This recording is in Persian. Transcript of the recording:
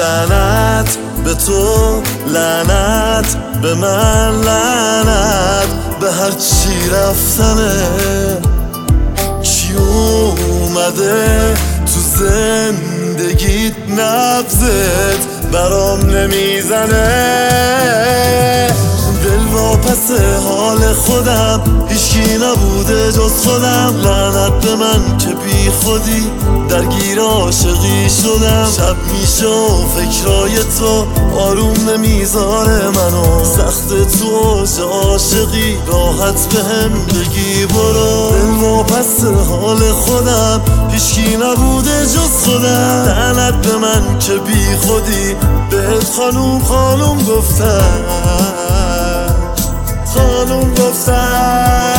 لعنت به تو، لعنت به من، لعنت به هر چی رفتنه. کی اومده تو زندگیت نبضت برام نمیزنه؟ دل واپس حال خودم، هیچکی نبوده جز خودم. لعنت به من که بی خودی درگیر عاشقی شدم. شب میشه و فکرای تو آروم نمیذاره منو. سخت تو اوج عاشقی راحت بهم بگی برو. دل واپس حال خودم، هیچکی نبوده جز خودم. لعنت به من که بی خودی بهت خانوم خانوم گفتم، خانوم گفتم.